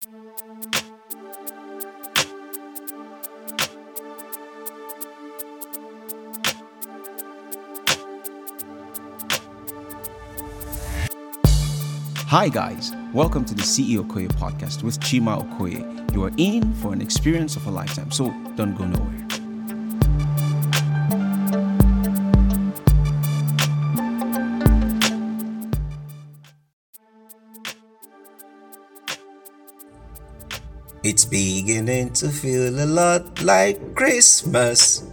Hi guys, welcome to the CEO Okoye podcast with Chima Okoye. You are in for an experience of a lifetime, so don't go nowhere. It's beginning to feel a lot like Christmas.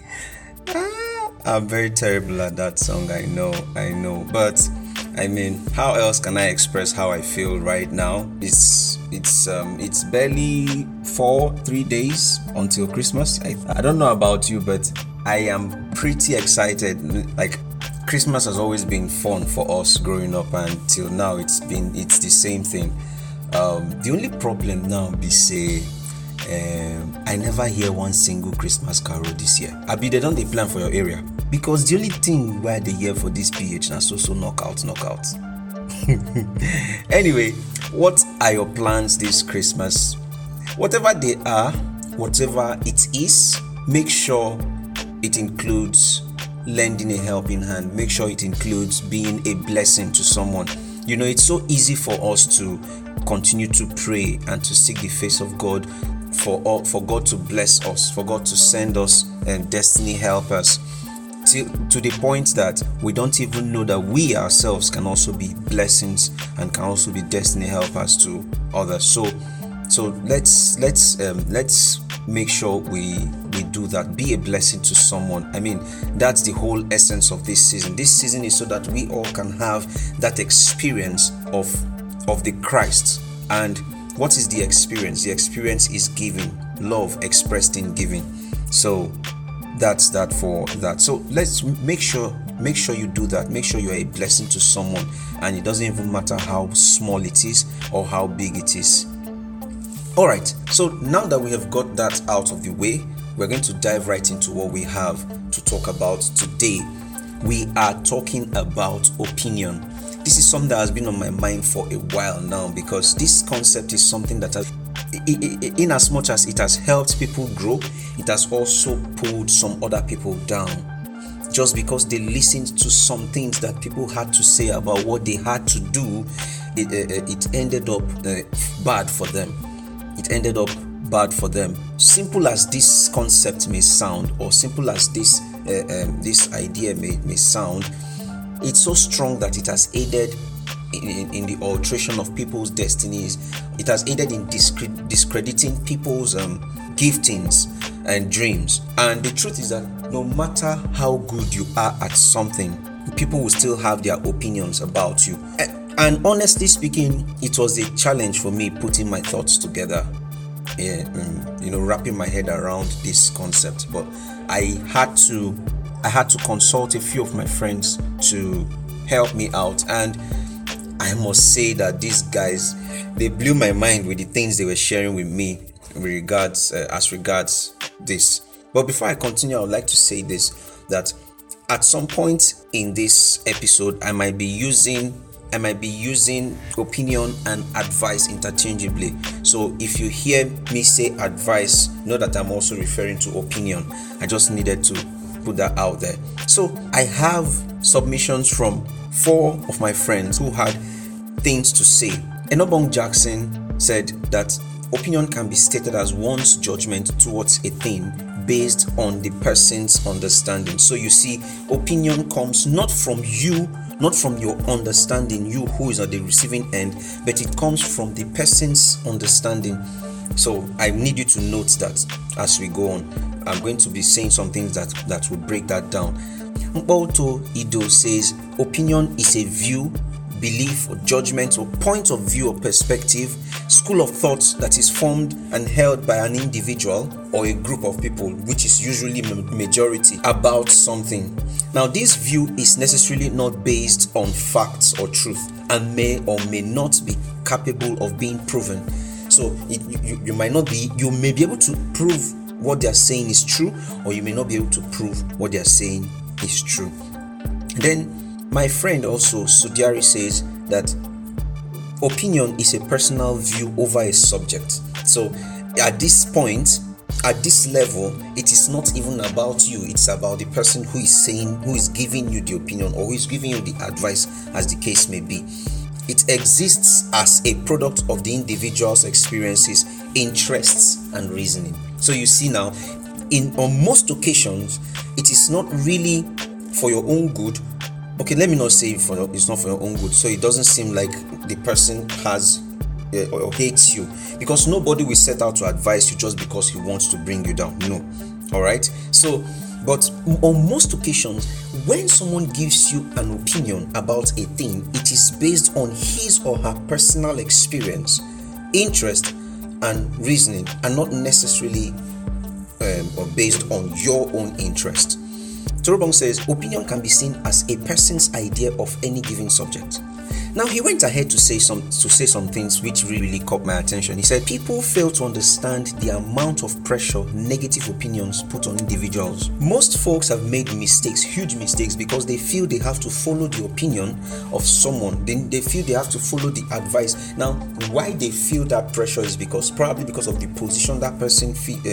I'm very terrible at that song, I know. But I mean, how else can I express how I feel right now? It's barely 3 days until Christmas. I don't know about you, but I am pretty excited. Like, Christmas has always been fun for us growing up, and till now it's the same thing. The only problem now be say I never hear one single Christmas carol this year. Abi, they don't plan for your area, because the only thing why they hear for this PH now so knockout. Anyway, what are your plans this Christmas? Whatever they are, whatever it is, make sure it includes lending a helping hand. Make sure it includes being a blessing to someone. You know, it's so easy for us to continue to pray and to seek the face of God for God to bless us, for God to send us destiny helpers, to the point that we don't even know that we ourselves can also be blessings and can also be destiny helpers to others. So let's make sure we do that. Be a blessing to someone. I mean, that's the whole essence of this season. This season is so that we all can have that experience of the Christ. And what is the experience? The experience is giving, love expressed in giving. So that's that for that. So let's make sure you do that. Make sure you're a blessing to someone, and it doesn't even matter how small it is or how big it is. All right, so now that we have got that out of the way, we're going to dive right into what we have to talk about today. We are talking about opinion. This is something that has been on my mind for a while now, because this concept is something that has, in as much as it has helped people grow, it has also pulled some other people down, just because they listened to some things that people had to say about what they had to do. It ended up bad for them. Simple as this concept may sound, or simple as this idea may sound, it's so strong that it has aided in the alteration of people's destinies. It has aided in discrediting people's giftings and dreams. And the truth is that no matter how good you are at something, people will still have their opinions about you. And honestly speaking, it was a challenge for me putting my thoughts together, wrapping my head around this concept. But I had to consult a few of my friends to help me out, and I must say that these guys, they blew my mind with the things they were sharing with me as regards this. But before I continue, I would like to say this, that at some point in this episode, I might be using opinion and advice interchangeably. So if you hear me say advice, know that I'm also referring to opinion. I just needed to put that out there. So I have submissions from 4 of my friends who had things to say. Enobong Jackson said that opinion can be stated as one's judgment towards a thing based on the person's understanding. So you see, opinion comes not from you, not from your understanding, you who is at the receiving end, but it comes from the person's understanding. So I need you to note that as we go on. I'm going to be saying some things that will break that down. Mboto Ido says, opinion is a view, belief, or judgment, or point of view or perspective, school of thought that is formed and held by an individual or a group of people, which is usually majority, about something. Now, this view is necessarily not based on facts or truth, and may or may not be capable of being proven. So you may be able to prove what they are saying is true, or you may not be able to prove what they are saying is true. Then my friend also Sudiari says that opinion is a personal view over a subject. So at this point, at this level, it is not even about you, it's about the person who is giving you the opinion, or who is giving you the advice, as the case may be. It exists as a product of the individual's experiences, interests, and reasoning. So you see now, on most occasions, it is not really for your own good. Okay, let me not say it's not for your own good, so it doesn't seem like the person has or hates you, because nobody will set out to advise you just because he wants to bring you down. No. All right. So, but on most occasions, when someone gives you an opinion about a thing, it is based on his or her personal experience, interest, and reasoning, and not necessarily or based on your own interest. Torobong says opinion can be seen as a person's idea of any given subject. Now, he went ahead to say some things which really caught my attention. He said people fail to understand the amount of pressure negative opinions put on individuals. Most folks have made mistakes, huge mistakes, because they feel they have to follow the opinion of someone. They feel they have to follow the advice. Now, why they feel that pressure is probably because of the position that person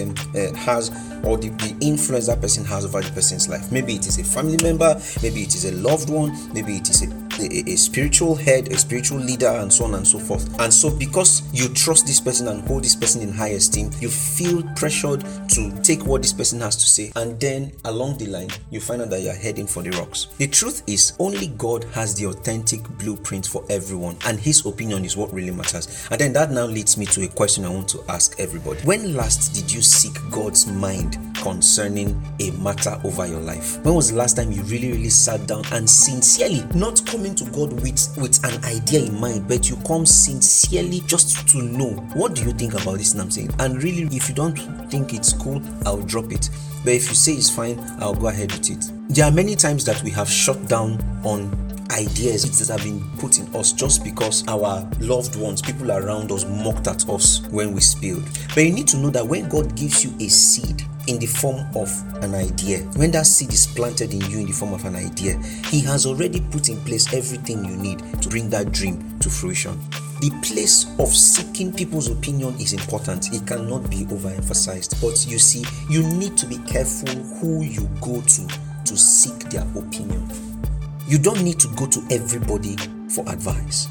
has, or the influence that person has over the person's life. Maybe it is a family member, maybe it is a loved one, maybe it is a spiritual head, a spiritual leader, and so on and so forth. And so because you trust this person and hold this person in high esteem, you feel pressured to take what this person has to say, and then along the line you find out that you're heading for the rocks. The truth is, only God has the authentic blueprint for everyone, and his opinion is what really matters. And then that now leads me to a question I want to ask everybody. When last did you seek God's mind concerning a matter over your life? When was the last time you really sat down and sincerely, not coming to God with an idea in mind, but you come sincerely just to know, what do you think about this? And I'm saying, and really, if you don't think it's cool, I'll drop it. But if you say it's fine, I'll go ahead with it. There are many times that we have shut down on ideas that have been put in us just because our loved ones, people around us, mocked at us when we spilled. But you need to know that when God gives you a seed in the form of an idea, when that seed is planted in you in the form of an idea, he has already put in place everything you need to bring that dream to fruition. The place of seeking people's opinion is important. It cannot be overemphasized. But you see, you need to be careful who you go to seek their opinion. You don't need to go to everybody for advice.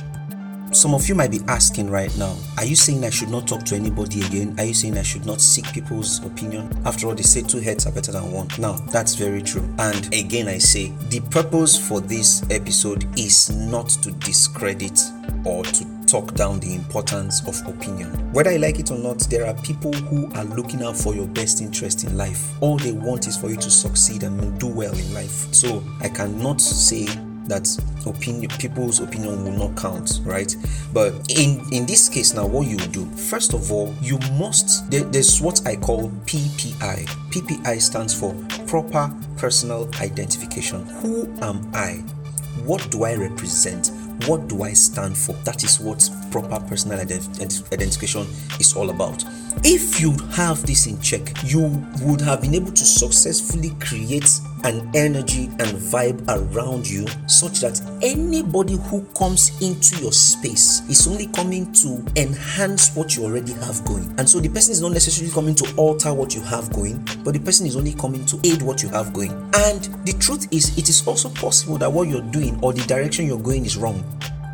Some of you might be asking right now, are you saying I should not talk to anybody again? Are you saying I should not seek people's opinion? After all, they say 2 heads are better than 1. Now, that's very true. And again, I say, the purpose for this episode is not to discredit or to talk down the importance of opinion. Whether you like it or not, there are people who are looking out for your best interest in life. All they want is for you to succeed and do well in life. So I cannot say that people's opinion will not count, right? But in this case now, what you do, first of all, you must, there's what I call PPI. PPI stands for proper personal identification. Who am I? What do I represent? What do I stand for? That is what proper personal identification is all about. If you have this in check, you would have been able to successfully create an energy and vibe around you such that anybody who comes into your space is only coming to enhance what you already have going. And so the person is not necessarily coming to alter what you have going, but the person is only coming to aid what you have going. And the truth is, it is also possible that what you're doing or the direction you're going is wrong.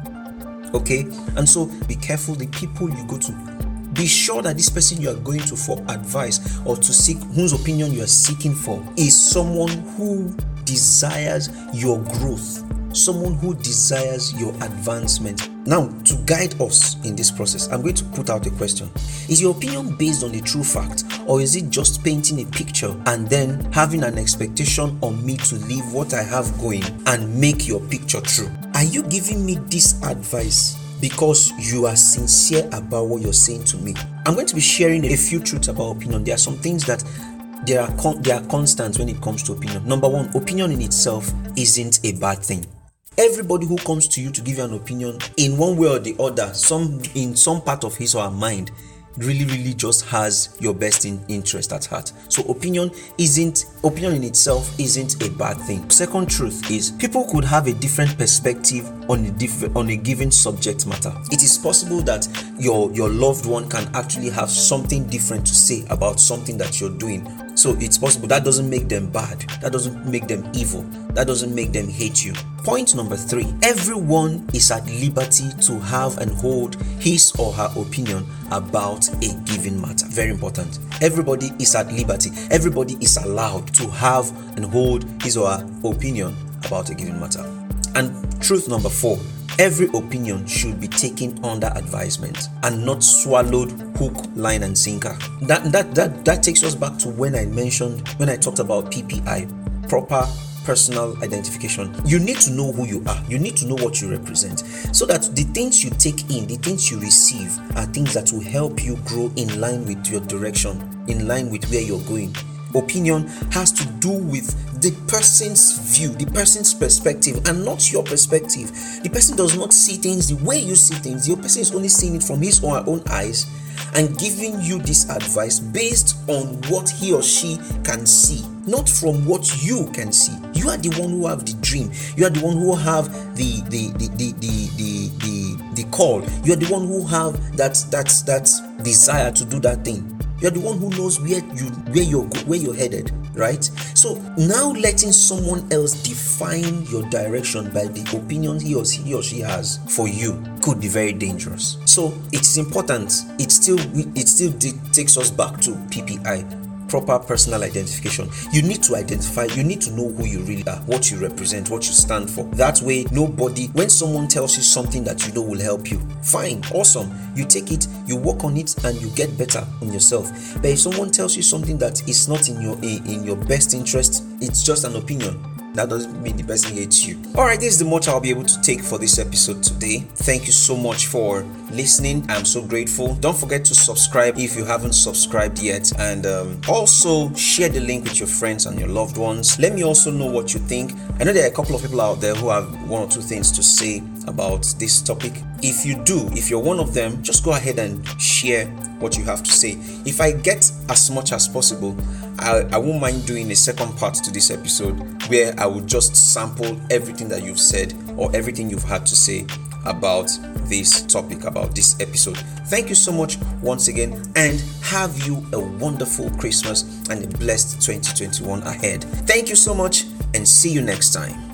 Okay? And so be careful the people you go to. Be sure that this person you are going to for advice or to seek, whose opinion you are seeking for, is someone who desires your growth, someone who desires your advancement. Now, to guide us in this process, I'm going to put out a question. Is your opinion based on a true fact, or is it just painting a picture and then having an expectation on me to leave what I have going and make your picture true? Are you giving me this advice because you are sincere about what you're saying to me? I'm going to be sharing a few truths about opinion. There are some things that they are constants when it comes to opinion. Number one, opinion in itself isn't a bad thing. Everybody who comes to you to give you an opinion in one way or the other, in some part of his or her mind, really just has your best interest at heart. So opinion in itself isn't a bad thing. Second truth is people could have a different perspective on a given subject matter. It is possible that your loved one can actually have something different to say about something that you're doing. So it's possible. That doesn't make them bad. That doesn't make them evil. That doesn't make them hate you. Point number 3, everyone is at liberty to have and hold his or her opinion about a given matter. Very important. Everybody is at liberty. Everybody is allowed to have and hold his or her opinion about a given matter. And truth number 4, every opinion should be taken under advisement and not swallowed hook, line, and sinker. That takes us back to when I talked about PPI, proper personal identification. You need to know who you are. You need to know what you represent, so that the things you take in, the things you receive, are things that will help you grow in line with your direction, in line with where you're going. Opinion has to do with the person's view, the person's perspective, and not your perspective. The person does not see things the way you see things. The person is only seeing it from his or her own eyes and giving you this advice based on what he or she can see, not from what you can see. You are the one who have the dream. You are the one who have the call. You are the one who have that desire to do that thing. You are the one who knows where you're headed, right? So now letting someone else define your direction by the opinion he or she has for you could be very dangerous. So it is important. It still takes us back to PPI. Proper personal identification. You need to identify, you need to know who you really are, what you represent, what you stand for. That way, when someone tells you something that you know will help you, fine, awesome. You take it, you work on it, and you get better on yourself. But if someone tells you something that is not in your best interest, it's just an opinion. That doesn't mean the person hates you. Alright, this is the much I'll be able to take for this episode today. Thank you so much for listening. I'm so grateful. Don't forget to subscribe if you haven't subscribed yet, and also share the link with your friends and your loved ones. Let me also know what you think. I know there are a couple of people out there who have one or two things to say about this topic. If you're one of them, just go ahead and share what you have to say. If I get as much as possible, I won't mind doing a second part to this episode where I will just sample everything that you've said or everything you've had to say about this topic, about this episode. Thank you so much once again, and have you a wonderful Christmas and a blessed 2021 ahead. Thank you so much, and see you next time.